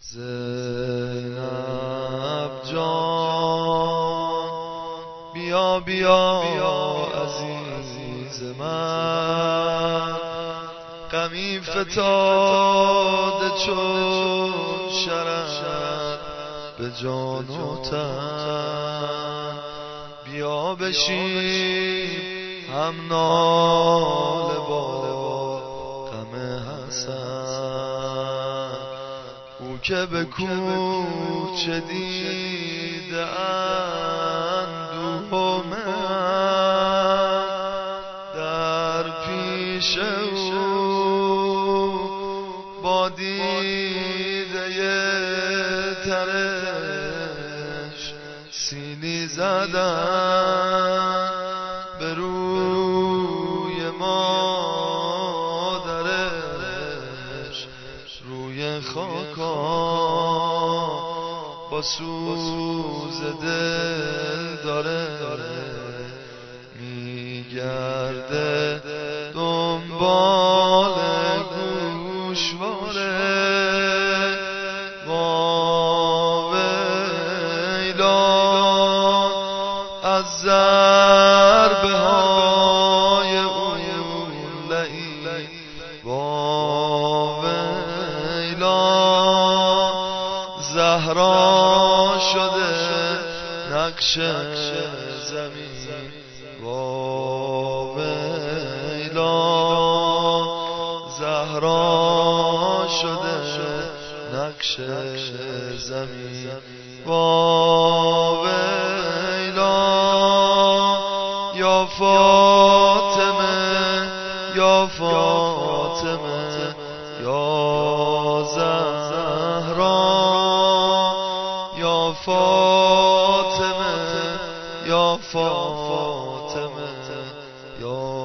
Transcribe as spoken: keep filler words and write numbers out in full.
زینب جان بیا بیا عزیز من، غمی فتاده چون شرر به جان و تن. بیا بشین هم ناله با غم حسن، او که به کوچه دیده اندوه من، در پیش او با دیده ترش سیلی زدن به روی مادرش، روی خاکا با سوز دل داره میگرده دنبال گوشواره. واویلا از ضربه های اون لعین، واویلا زهرا شده نقش زمین، واویلا زهرا شده نقش زمین. واویلا یا فاطمه یا فاطمه یا زهرا، یا فاطمه یا فاطمه یا